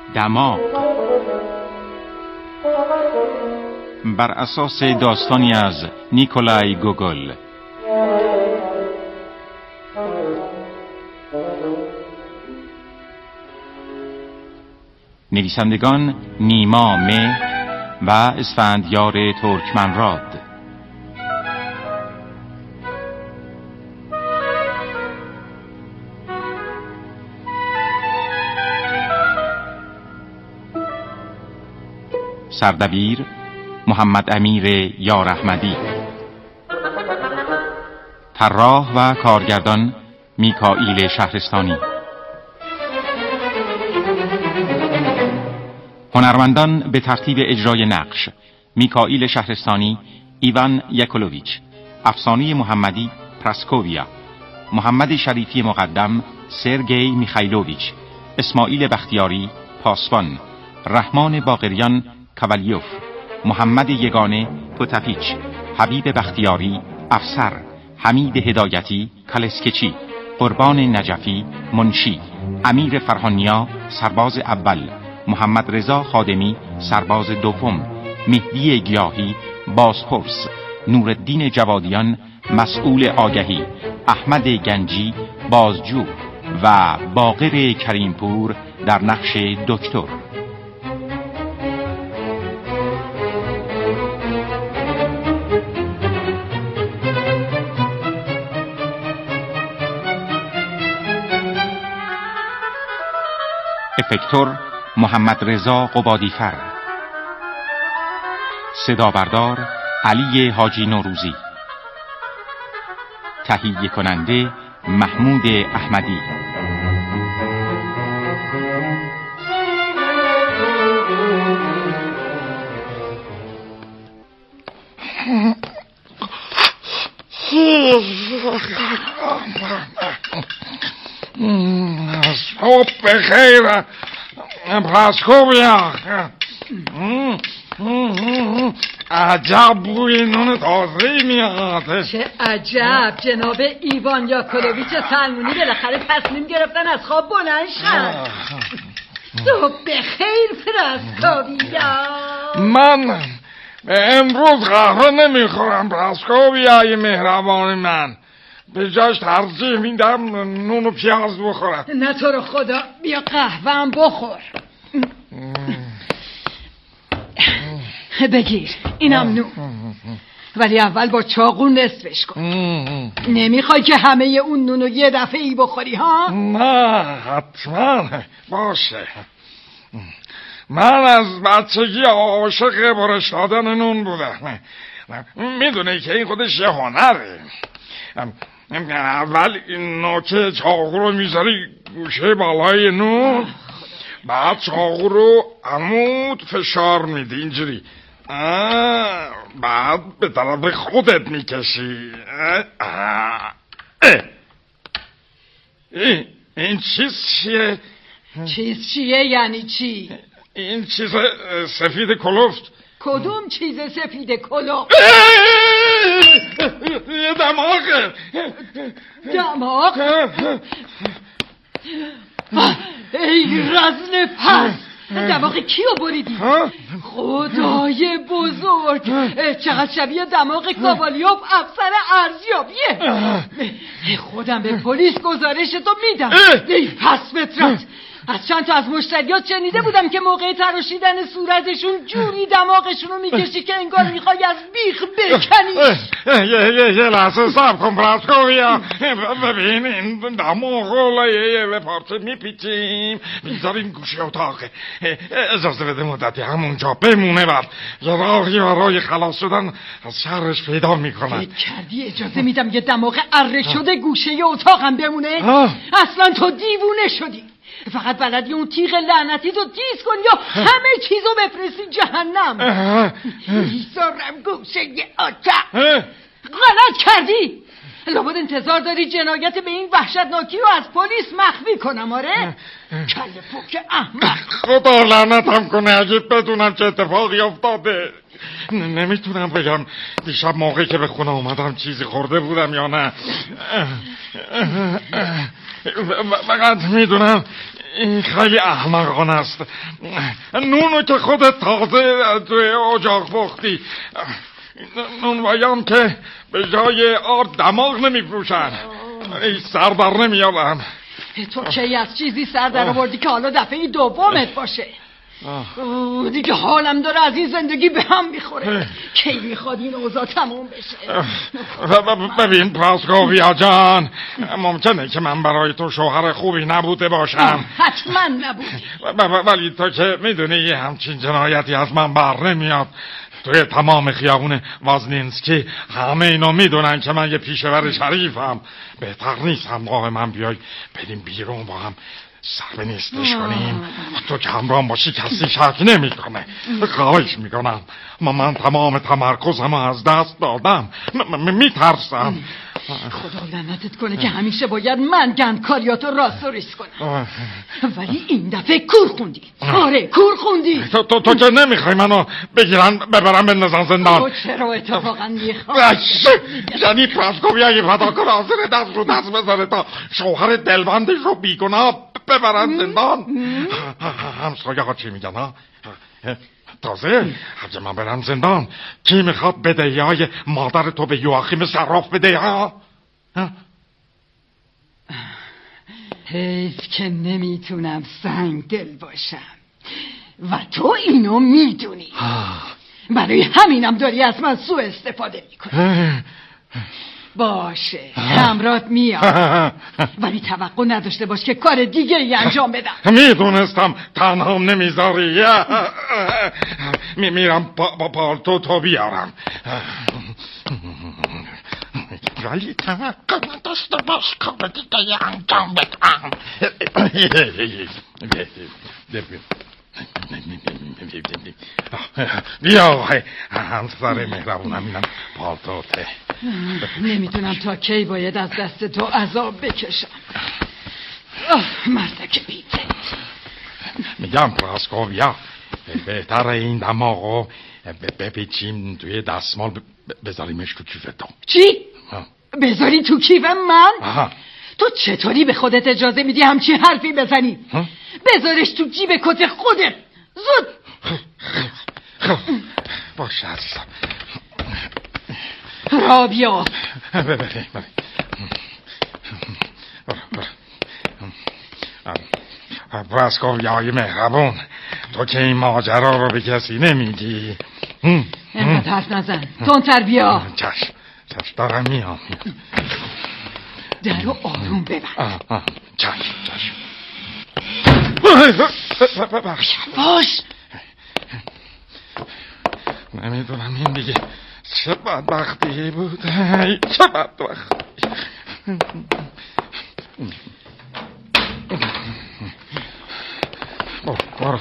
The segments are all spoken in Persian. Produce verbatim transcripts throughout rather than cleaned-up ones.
دماغ بر اساس داستانی از نیکولای گوگل. نویسندگان نیما مهر و اسفندیار ترکمنراد. سردبیر محمد امیر یار احمدی. طراح و کارگردان میکائیل شهرستانی. هنرمندان به ترتیب اجرای نقش: میکائیل شهرستانی ایوان یاکولویچ، افسانه محمدی پراسکوویا، محمد شریفی مقدم سرگئی میخایلوویچ، اسماعیل بختیاری پاسبان، رحمان باقریان کاوالیوف، محمد یگانه پوتافیچ، حبیب بختیاری افسر، حمید هدایتی کالسکچی، قربان نجفی منشی، امیر فرهانیا سرباز اول، محمد رضا خادمی سرباز دوم، مهدی گیاهی بازپرس، نورالدین جوادیان مسئول آگهی، احمد گنجی بازجو و باقر کریمپور در نقش دکتر. افکتور محمد رضا قبادیفر. صدا بردار علی حاجی نوروزی. تهیه کننده محمود احمدی. صبح بخیر پراسکوویا. عجب بوی نون تازه‌ای میاد. چه عجب جناب ایوان یاکولویچ سلمونی بالاخره تصمیم گرفتن از خواب بلند شن. صبح بخیر پراسکوویا. من امروز قهوه نمیخورم پراسکوویای مهربان من، به جاش ترجیح میدم نون و پیاز بخورم. نه تو رو خدا بیا قهوه هم بخور. بگیر اینم نون، ولی اول با چاقو نصفش کن. نمیخوای که همه اون نونو یه دفعه ای بخوری ها؟ نه حتما باشه. من از بچگی عاشق برش دادن نون بودم. میدونه که این خودش یه هنره. اول نوک چاقو رو میذاری گوشه بالای نون، بعد چاقو رو عمود فشار میدی اینجوری، بعد به طرف خودت میکشی. این این چیز چیه؟ چیز چیه یعنی چی؟ این چیز سفید کلفت. کدوم چیز سفید کلفت؟ یه دماغه. دماغ؟ ای رزل پس، دماغ کیو بریدی؟ خدای بزرگ، چقدر شبیه دماغ کاوالیوف افسر ارزیابیه. خودم به پلیس گزارشتو میدم. ای پس فطرت، از چند تا از مشتریات شنیده بودم که موقع تراشیدن صورتشون جوری دماغشونو میکشی که انگار میخوای از بیخ بکنیش. یه یه یه لحظه صبر کن پراسکوویا. ببین این دماغو یه یه پارچه میپیچیم میذاریم گوشه اتاق. اجازه بده مدتی همونجا بمونه، بعد یه راهی برای خلاص شدن از شرش پیدا میکنن. فکر کردی اجازه میدم یه دماغ اره شده گوشه اتاقم بمونه؟ اصلا تو دیوونه شدی. فقط بلدی اون تیغ لعنتی تو تیز کن یا همه چیزو بفرستی جهنم. میذارم گوشه اتاق. غلط کردی. لابد انتظار داری جنایت به این وحشتناکی رو از پلیس مخفی کنم. آره کله پوک احمق. خدا لعنتم کنه اگه بدونم چه اتفاقی افتاده. نمیتونم بگم دیشب موقعی که به خونه اومدم چیزی خورده بودم یا نه. فقط میدونم این خیلی احمقانه است. نونو که خودت تازه توی اجاق پختی، نونوایان که به جای آرد دماغ نمیفروشن، ای سر در نمیارم. تو چه از چیزی سر در آوردی که حالا دفعه دومت باشه؟ اوه دیگه حالم داره از این زندگی به هم میخوره. کی میخواد این اوضاع تموم بشه؟ ببین پراسکوویا جان، ممکنه که من برای تو شوهر خوبی نبوده باشم، حتما نبودی، ولی تو که میدونی یه همچین جنایتی از من بر نمیاد. توی تمام خیابون وازنینسکی همه اینو میدونن که من یه پیشور شریفم. بهتر نیست همراه من بیای بریم بیرون با هم سر نیستش کنیم. تو که همراه باشی کسی شک نمی کنه. خواهش میکنم، من تمام تمرکزم از دست دادم، میترسم. خدا لعنتت کنه که همیشه باید من گندکاریاتو راست و ریز کنم، ولی این دفعه کور خوندی. آره کور خوندی. تو تو تو که نمیخوای منو بگیرن ببرن بندازن زندان. تو چرا اتفاقا میخوای؟ یعنی پراسکوویا یه فداکار حاضر دست رو دست بذاره تا شوهر دلبندش رو بیگناه ببرن زندان؟ همسایه ها چی میگن ها؟ تازه اگه من برم زندان کی میخواد بدهی های مادر تو به یواخیم صراف بده ها؟ حیف که نمیتونم سنگ دل باشم و تو اینو میدونی. برای همینم داری از من سوء استفاده میکنی. باشه همرات میاد، ولی توقع نداشته باش که کار دیگه ای انجام بدم. میدونستم تنها نمیذاری. می میرم با پالتو تو بیارم، ولی توقع نداشته باش کار دیگه ای انجام بدم. بیا همسر مهربونم، اینم پالتوته. نمیدونم تا کی باید از دست تو عذاب بکشم. مردک بیته. میگم پراسکوویا بهتر این دماغو بپیچیم توی دستمال بذاریمش تو کیف تو. چی؟ بذاری تو کیف من؟ آها. تو چطوری به خودت اجازه میدی همچی حرفی بزنی؟ بذارش تو جیب کت خودت زود. باشه عزیزم. رابیا بله بله پراسکوویای مهربون، تو که این ماجرا رو به کسی نمیگی. اینقدر حرف نزن، تندتر بیا. چشم چشم دارم میام. درو آروم ببند. چشم چشم. باش. نمیدونم این دیگه چه بدبختی بود، چه بدبختی. برو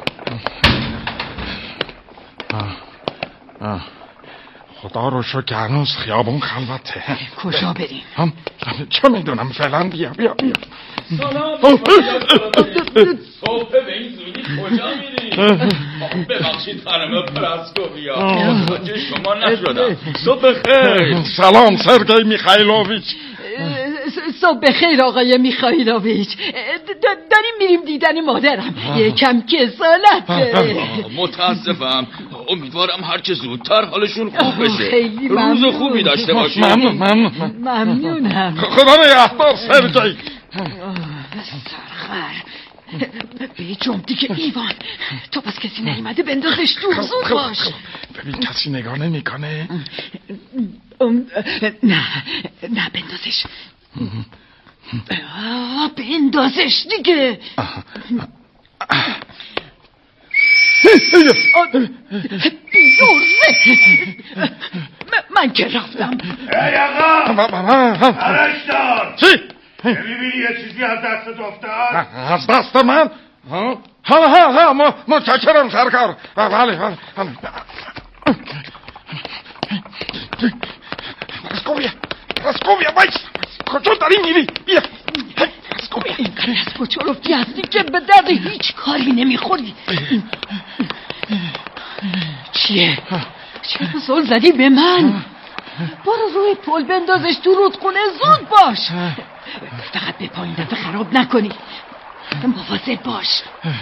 خدا رو شکر هنوز خیابون خلوته. کجا بریم؟ هم چه میدونم فعلا. بیا بیا بیا. سلام. صبح به این زودی کجا میری؟ ببخشید خانم پراسکوویا، متوجه شما نشدم. صبح خیر. سلام سرگئی میخایلوویچ. صبح خیر آقای میخایلوویچ. داریم میریم دیدن مادرم، یکم کسالت داره. متاسفم، امیدوارم هرچه زودتر حالشون خوب بشه. خیلی روز خوبی داشته باشید. ممنون ممنون ممنونم. خدا نگهدار سرگئی. سرخر به جنب دیگه ایوان، تو پس کسی نیومده بندازش دور. زود باش. ببین کسی نگاه نمی کنه. نه نه بندازش. بندازش دیگه. بیورزه. من که رفتم. ای آقا عرش دار. چی؟ میبینی یه چیزی از دستت افتاد؟ از دست من؟ ها ها ها ها متشکرم سرکار. بله بله پراسکوویا پراسکوویا وایس، کجا داری میری؟ بیا پراسکوویا. اینقدر از کچولفتی هستی که به درد هیچ کاری نمیخوری. چیه؟ چرا زل زدی به من؟ برو روی پل بندازش تو رودخونه. زود باش. فقط به پایین دفعه خراب نکنی. مواظب باش.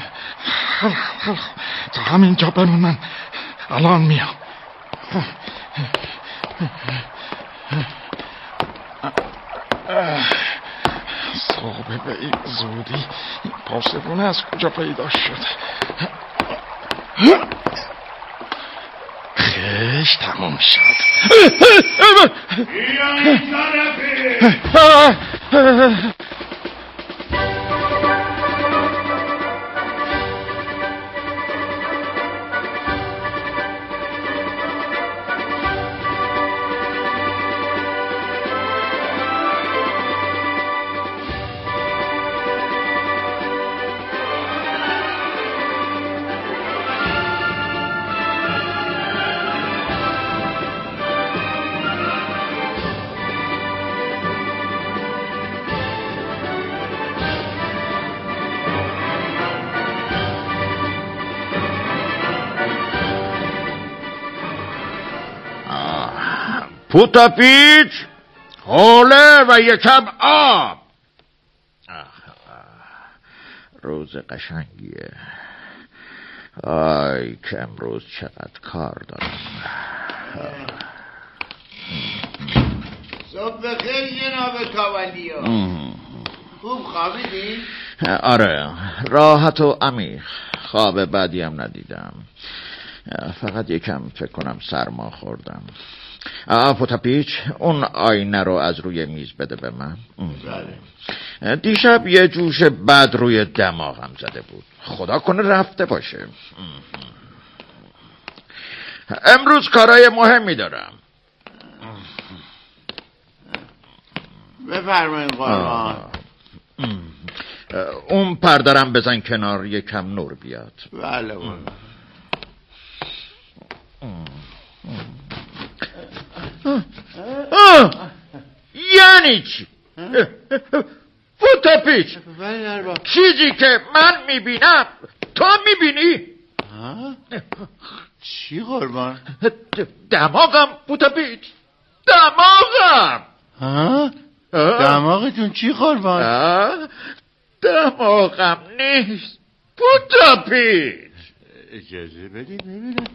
تا همینجا بمون، من الان میام. صبح به این زودی این پاسبونه از کجا پیدا شده؟ خیش تموم شد. بیا این طرفی. پوتاپیچ، حوله و یکم آب. روز قشنگیه. آی که امروز چقدر کار دارم. صبح بخیر جناب کاوالیو. خوب خوابیدی؟ آره، راحت و عمیق. خواب بعدی هم ندیدم. فقط یکم فکر کنم سرما خوردم. پوتاپیچ، اون آینه رو از روی میز بده به من. بله. دیشب یه جوش بد روی دماغم زده بود. خدا کنه رفته باشه. امروز کارهای مهمی دارم. بفرمایید قربان. اون پردرم بزن کنار، یکم نور بیاد. بله قربان. یعنی چی؟ پوتاپیچ، چیزی که من میبینم تو میبینی؟ چی قربان؟ دماغم پوتاپیچ، دماغم. دماغتون چی قربان؟ دماغم نیست پوتاپیچ. اجازه بدید ببینم.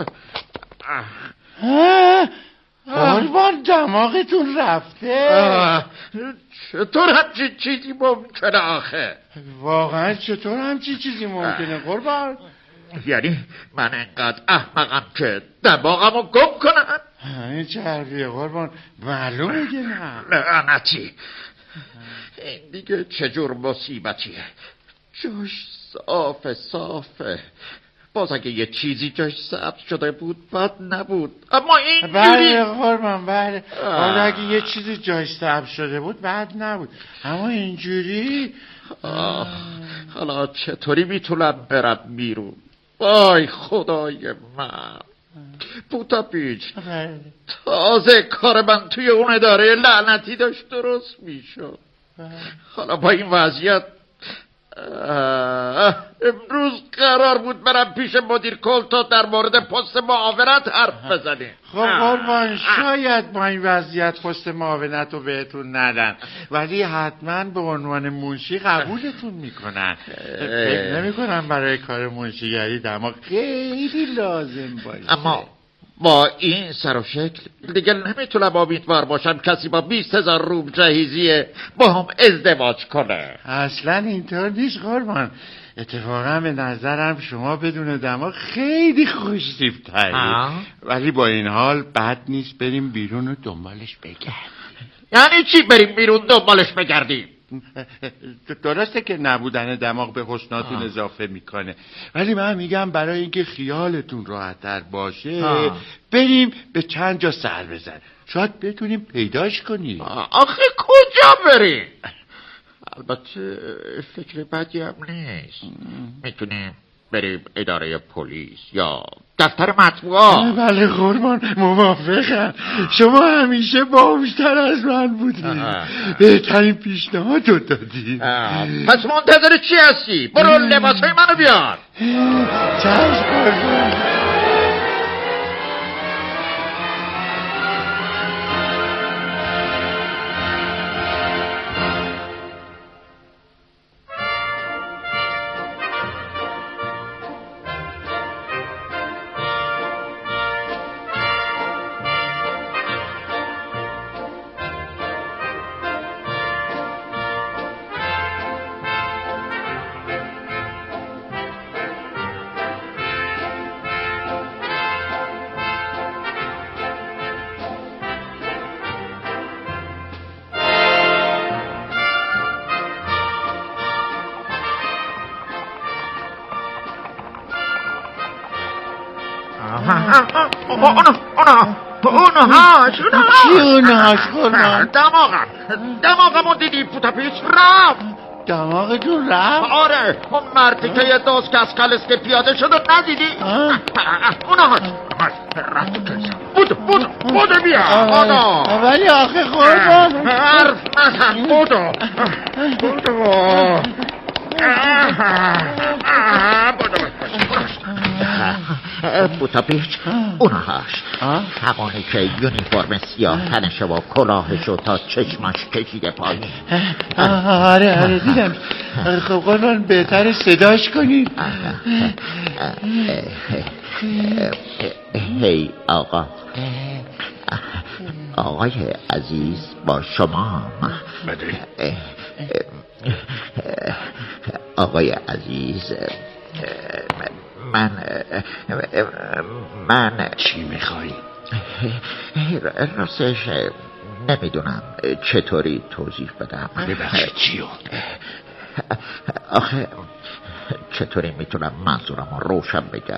قربان دماغتون رفته؟ چطور همچین چیزی ممکنه آخه؟ واقعا چطور همچین چیزی ممکنه قربان؟ یعنی من انقدر احمقم که دماغمو گم کنم؟ این چه حرفیه قربان؟ معلومه که نه. لعنتی، این دیگه چجور مصیبتیه؟ جاش صافه صافه. باز اگه یه چیزی جاش سبز شده بود بد نبود، اما این بله قربان بله. حالا اگه یه چیزی جاش سبز شده بود بد نبود، اما اینجوری. حالا چطوری میتونم برم بیرون؟ وای خدای من. پوتاپیچ، تازه کار من توی اون اداره لعنتی داشت درست میشد. حالا با این وضعیت امروز قرار بود برم پیش مدیر کل تا در مورد پست معاونت حرف بزنیم. خب قربان، شاید با این وضعیت پست معاونت رو بهتون ندن، ولی حتما به عنوان منشی قبولتون میکنن. فکر نمیکنم برای کار منشیگری دماغ خیلی لازم باشه. اما با این سر و شکل دیگه نمیتونم امیدوار باشم کسی با بیست هزار روم جهیزیه با هم ازدواج کنه. اصلا اینطور نیست قربان. اتفاقا به نظرم شما بدون دماغ خیلی خوش‌تیپ‌تری، ولی با این حال بد نیست بریم بیرون و دنبالش بگردیم. یعنی چی بریم بیرون دنبالش بگردیم؟ درسته که نبودن دماغ به حسناتون آه. اضافه میکنه، ولی من میگم برای اینکه خیالتون راحت‌تر باشه آه. بریم به چند جا سر بزن، شاید بتونیم پیداش کنیم. آخه کجا بریم؟ البته فکر بدی هم نیست. میتونیم بریم اداره پلیس یا دفتر مطبوعات. بله قربان، موافقم. شما همیشه باهوشتر از من بودید، بهترین پیشنهاد رو دادید. پس منتظر چی هستی؟ برو لباسای منو بیار. چشم قربان. اونا اونا اونهاش چی اونهاش قربان؟ دماغم دماغمون دیدی پوتاپیچ رفت. دماغتون رفت؟ آره اون مردی که یه دوست که از کلسکه پیاده شد و ندیدی؟ اونهاش رفت کلسکه بودو بودو بودو بیا آنا. ولی آخه قربان حرف نزن بودو بودو پوتاپیچ اونهاش همونی که یونیفرم سیاه تنشه و کلاهشو تا چشمش کشیده پایین. آره آره دیدم. خب قربان بهتر صداش کنید. هی آقا آقای عزیز با شما. آقای عزیز من من چی میخوایی؟ راستش نمیدونم چطوری توضیح بدم. ببخشید چیو؟ آخه چطوری میتونم منظورم رو روشن بگم؟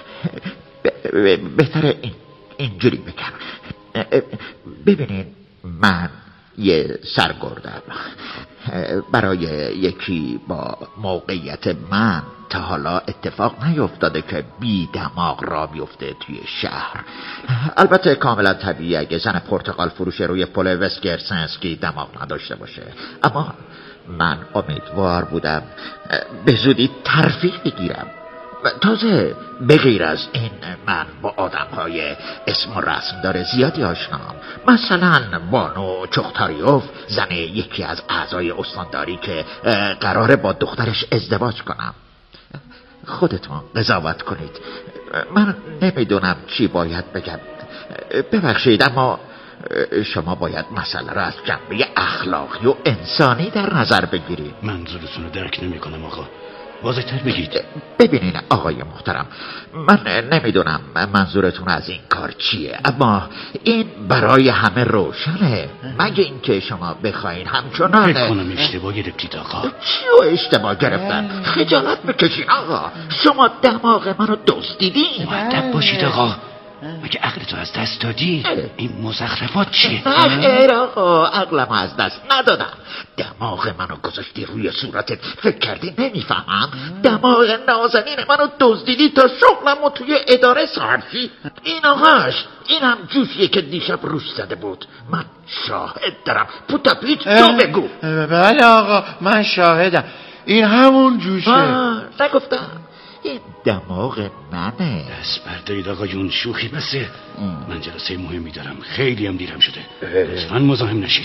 بهتره این اینجوری بگم. ببینین من یه سرگردم. برای یکی با موقعیت من تا حالا اتفاق نیفتاده که بی دماغ را بیفته توی شهر. البته کاملا طبیعی اگه زن پرتقال فروش روی پل وسکرسنسکی دماغ نداشته باشه، اما من امیدوار بودم به زودی ترفیع بگیرم. تازه بغیر از این من با آدم‌های اسم و رسم داره زیادی آشنام. مثلا بانو چختاریوف، زن یکی از اعضای استانداری که قراره با دخترش ازدواج کنم. خودتون قضاوت کنید. من نمیدونم چی باید بگم. ببخشید اما شما باید مسئله را از جنبه اخلاقی و انسانی در نظر بگیرید. منظورتون رو درک نمی کنم آقا. واضح‌تر بگید. ببینین آقای محترم، من نمیدونم منظورتون از این کار چیه، اما این برای همه روشنه، مگه اینکه شما بخواین همچنان. فکر کنم اشتباه گرفتید آقا. چیو اشتباه گرفتن؟ خجالت بکشین آقا. شما دماغ منو دزدیدین. مؤدب باشید آقا. مگه عقلتو از دست دادی؟ این مزخرفات چیه؟ خیر آقا، عقلمو از دست ندادم. دماغ منو گذاشتی روی صورتت، فکر کردی نمیفهمم؟ دماغ نازنین منو دزدیدی تا شغلمو توی اداره صرفی. این آقاش اینم جوشیه که دیشب روش زده بود. من شاهد دارم. پوتاپیچ تو بگو. بله آقا من شاهدم. این همون جوشه. نگفتم این دماغ منه. دست بردارید آقایون، شوخی بسه. من جلسه مهمی دارم، خیلی هم دیرم شده. لطفاً مزاحم نشید.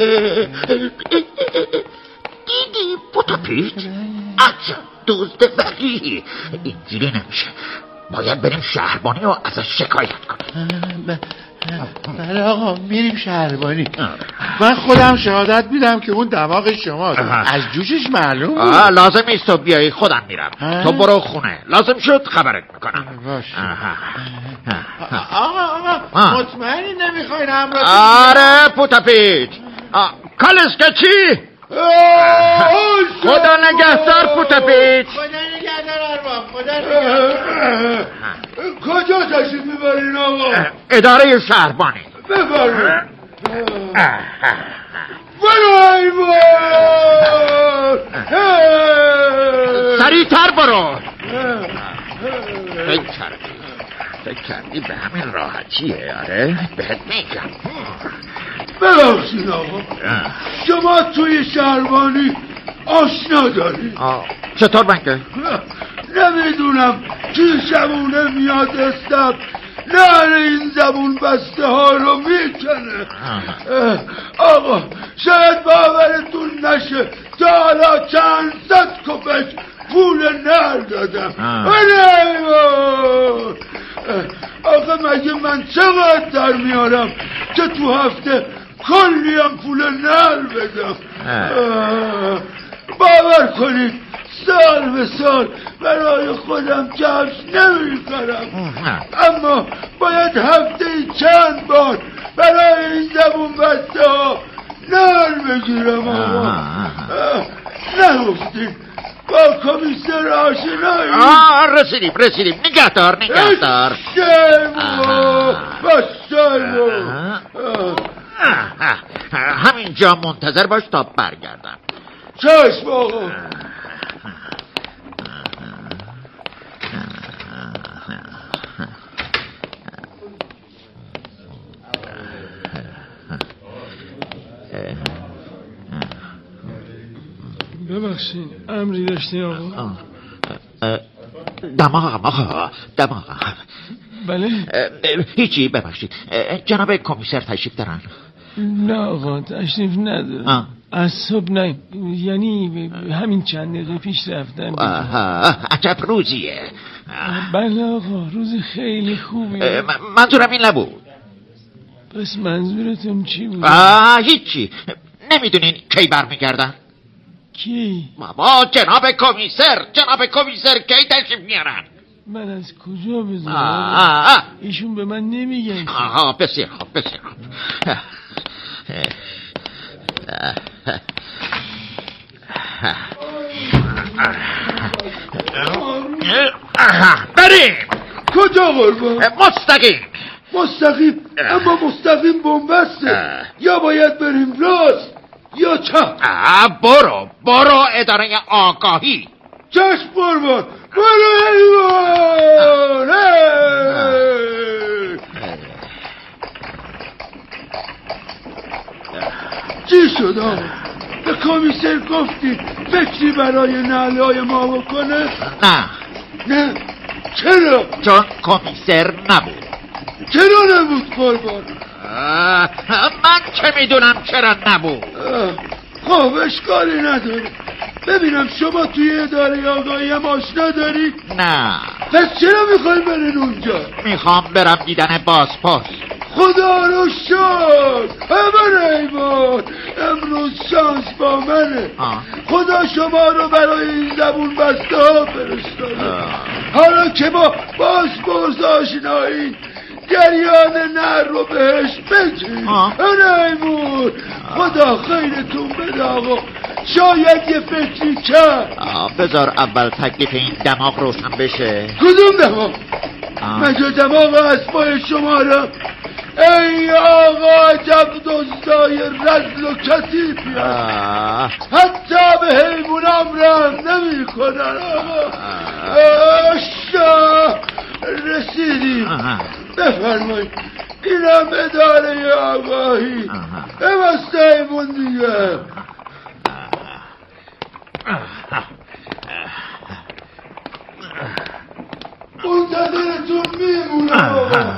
دیدی پوتاپیچ؟ عجب دزد وقیحی. اینجوری نمیشه. باید بریم شهربانی و ازش شکایت کنیم. بله آقا میریم شهربانی. من خودم شهادت میدم که اون دماغ شماست. از جوشش معلوم بود. لازم نیست تو بیایی، خودم میرم. تو برو خونه، لازم شد خبرت میکنم. باشه. آقا آقا مطمئنی نمیخواین همراه؟ آره پوتاپیچ. کالسکه چی؟ خدا نگهدار پوتاپیچ. خدا نگهدار ارباب. خدا نگهدار. کجا تشریف میبرین آقا؟ اداره شهربانی. ببرین. برو ایوان. سریعتر برو. فکر کردی فکر کردی به همین راحتیه؟ آره بهت میگم. ببخشید آقا، شما توی شهربانی آشنا دارید؟ چطور بنگه؟ نمیدونم چی شبونه میاد استب نهر این زبون بسته ها رو میکنه. آقا شاید باورتون نشه تا حالا چند صد کپش پول نهر دادم. آقا مگه من چقدر در میارم که تو هفته کلی هم پول نهر بدم؟ باور کنید سال به سال برای خودم کفش نمی کنم، اما باید هفته چند بار برای این زبون بسته ها نهر بگیرم. آقا نگفتید با کمیسر آشنایی؟ رسیدیم رسیدیم نگهدار نگهدار همینجا منتظر باش تا برگردم. چشم آقا. ببخشید امری داشتی آقا؟ دماغم آقا دماغم. بله؟ هیچی ببخشید. جناب کمیسر تشریف دارن؟ نه آقا تشریف ندارن. از صبح نه، یعنی همین چند دقیقه پیش رفتن. عجب روزیه. بله آقا روز خیلی خوبیه. منظورم این نبود. پس منظورتون چی بود؟ هیچی. نمیدونین کی برمیگردن؟ کی؟ بابا جناب کمیسر جناب کمیسر کی تشریف میارن؟ من از کجا بدونم؟ ایشون به من نمیگن. آها بسیار خوب بسیار خوب. بریم. کجا قربان؟ مستقیم مستقیم. اما مستقیم بنبسته. یا باید بریم راست یا چپ. برو برو اداره آگاهی. چشم قربان. برو ایوان. چی شد آقا؟ به کمیسر گفتی فکری برای نعلای ما بکنه؟ نه نه چرا؟ چون کمیسر نبود. چرا نبود قربان؟ من چه میدونم چرا نبود. خب اشکالی نداره. ببینم شما توی اداره آگاهی هم آشنا داری؟ نه. پس چرا میخوای برین اونجا؟ میخوام برم دیدن بازپرس. خدا رو شکر. همه ایمان امروز شانس با منه. آه. خدا شما رو برای این زبون بسته ها فرستاده. حالا که با بازپرس آشنایی جریان نر رو بهش بگی. ایمان خدا خیرتون بده آقا. شاید یه فکری کرد. بذار اول تکلیف این دماغ روشن بشه. کدوم دماغ؟ مگه دماغ اسبای شما را؟ ای آقا عجب دزدای رزل و کثیفی هست. حتی به حیوانم رحم نمی کنن آقا. اشتا رسیدیم. بفرمایید اینم اداره آگاهی. ببسته حیوان دیگه. منتظرتون میمونم آقا.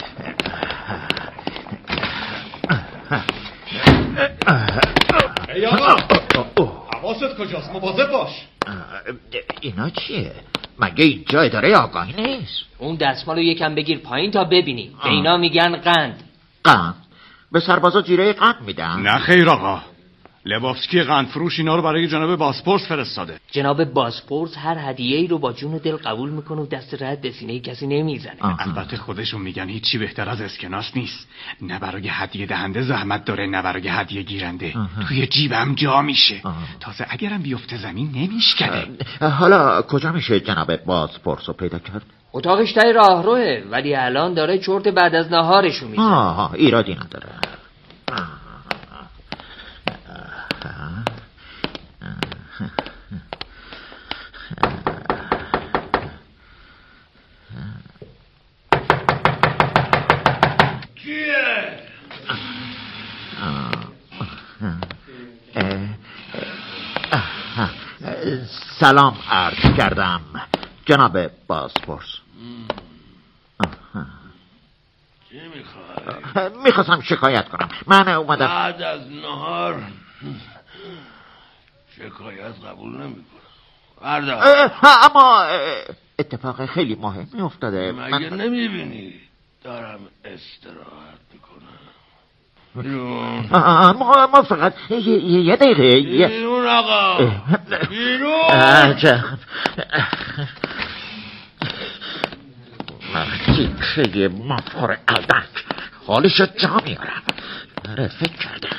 ای آقا حواست کجاست؟ مواظب باش. اینا چیه؟ مگه اینجا اداره آگاهی نیست؟ اون دستمالو یکم بگیر پایین تا ببینی. به اینا میگن قند. قند؟ به سربازا جیره قند میدن؟ نه خیر آقا. لبافسکی قند فروش اینا رو برای جناب بازپرس فرستاده. جناب بازپرس هر هدیه‌ای رو با جون و دل قبول میکنه و دست رد به سینه کسی نمیزنه. البته خودشون میگن هیچی بهتر از اسکناس نیست. نه برای هدیه دهنده زحمت داره نه برای هدیه گیرنده. آه. توی جیبم جا میشه. آه. تازه اگرم بیفته زمین نمیشکنه. حالا کجا میشه جناب بازپرس رو پیدا کرد؟ اتاقش تای راهروه ولی الان داره چرت بعد از نهارشو میزنه. آها ایرادی نداره. سلام عرض کردم جناب بازپرس. چی میخوای؟ میخواستم شکایت کنم. من اومدم بعد از نهار شکایت قبول نمیکنم. بردار. اما اتفاق خیلی مهمی افتاده. مگه من... نمیبینی دارم استراحت میکنم. بیرون. ما, ما فقط یه, یه دقیقه بیرون آقا بیرون. عجب تیکه مفار الدک حالش جا میارم. آره فکر کردم.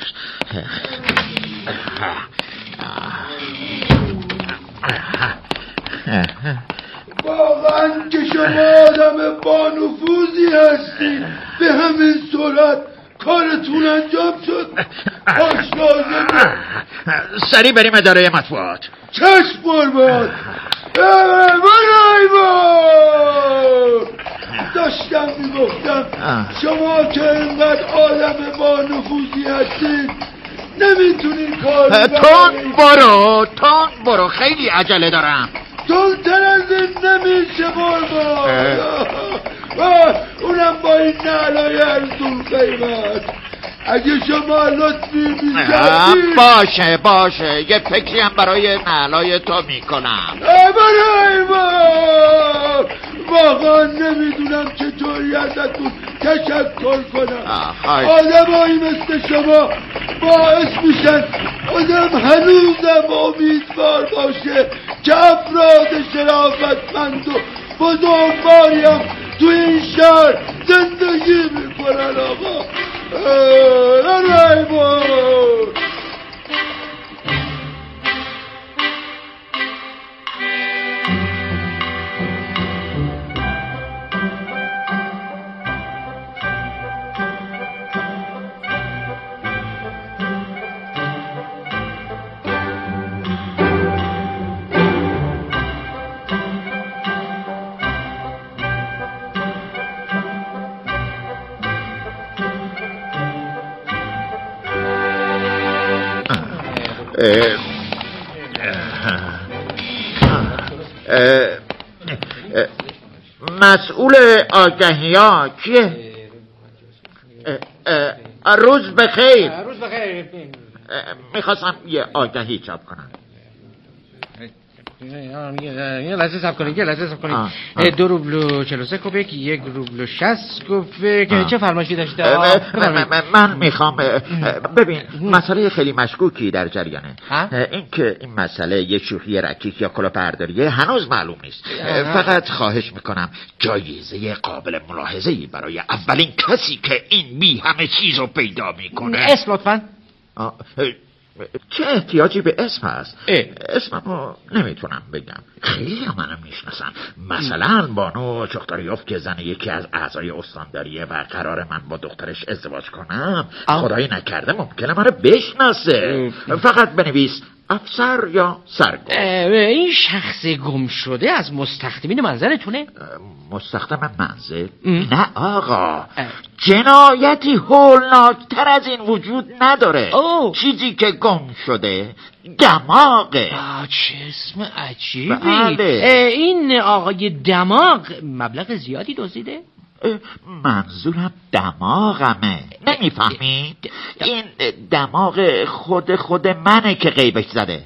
واقعا که شما آدم با نفوذی هستی، به همین سرعت کارتون انجام شد. کاش لازم سریع بریم اداره مطبوعات. چشم قربان. برای با داشتم میگفتم شما که اینقدر آدم با نفوذی هستید نمیتونید کار تون برو تون برو، خیلی عجله دارم. تون تر از این نمیشه قربان. اونم با این نعلای ارزون قیمت. اگه شما لطفی بیشتری باشه باشه، یه فکری هم برای نعلای تو میکنم. برای ما واقعا نمیدونم چطوری ازتون تشکر کنم. آدمایی مثل شما باعث میشن آدم هنوزم امیدوار باشه که افراد شرافتمند و بزرگواری هم تو این شهر زندگی میکنن. آقا رایبون مسئول آگهی ها کیه؟ روز بخیر. روز بخیر. میخواستم یه آگهی چاپ کنم. یه لحظه صبر کنید یه لحظه صبر کنید. دو روبل و چهل و سه کپک، یک روبل و شصت کپک. چه فرمایشی داشته؟ من میخوام ببین مسئله خیلی مشکوکی در جریانه. این که این مسئله یه شوخی رکیک یا کلاهبرداریه هنوز معلوم نیست. فقط خواهش میکنم جایزه قابل ملاحظه‌ای برای اولین کسی که این بی همه چیز رو پیدا میکنه. اسم لطفاً. چه احتیاجی به اسم هست؟ اسممو نمیتونم بگم، خیلی هم منم میشناسن. مثلا بانو چختاریوف که زن یکی از اعضای استانداریه و قرار من با دخترش ازدواج کنم، خدایی نکرده ممکنه منو بشناسه. فقط بنویس افسر یا سرگرد. این شخص گم شده از مستخدمین منزلتونه؟ مستخدم منزل؟ نه آقا، جنایتی هولناکتر از این وجود نداره. اوه. چیزی که گم شده دماغه. چه اسم عجیبی. بله. این آقای دماغ مبلغ زیادی دزدیده؟ منظورم دماغمه، نمیفهمید؟ این دماغ خود خود منه که غیبش زده.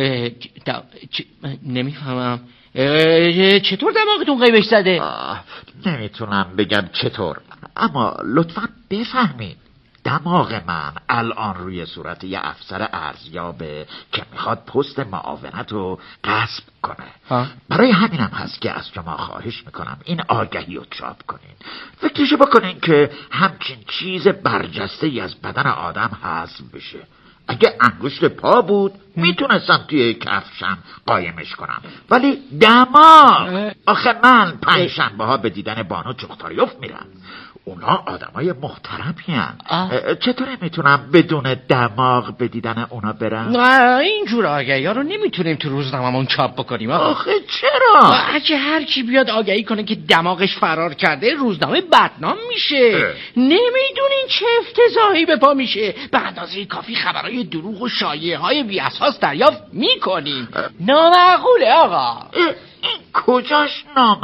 نمیفهمم. چطور دماغتون غیبش زده؟ نمیتونم بگم چطور، اما لطفا بفهمید دماغ من الان روی صورت یه افسر ارزیابه که میخواد پست معاونت رو غصب کنه. ها؟ برای همینم هست که از شما خواهش میکنم این آگهی رو چاپ کنین. فکرشو بکنین که همچین چیز برجسته ای از بدن آدم حذف بشه. اگه انگشت پا بود میتونستم توی کفشم قایمش کنم، ولی دماغ، آخه من پنج شنبه ها به دیدن بانو چختاریوف میرم. اونا آدمای محترمی هن. چطوره میتونم بدون دماغ به دیدن اونا برم؟ نه اینجور آگهی ها رو نمیتونیم تو روزنامه‌مون چاپ بکنیم. آخه چرا؟ اگه هر کی بیاد آگهی کنه که دماغش فرار کرده روزنامه بدنام میشه. نمیدونین چه افتضاحی به پا میشه. به اندازه کافی خبرهای دروغ و شایعه های بی اساس دریافت میکنیم. نامعقوله آقا. این کجاش نامعقوله؟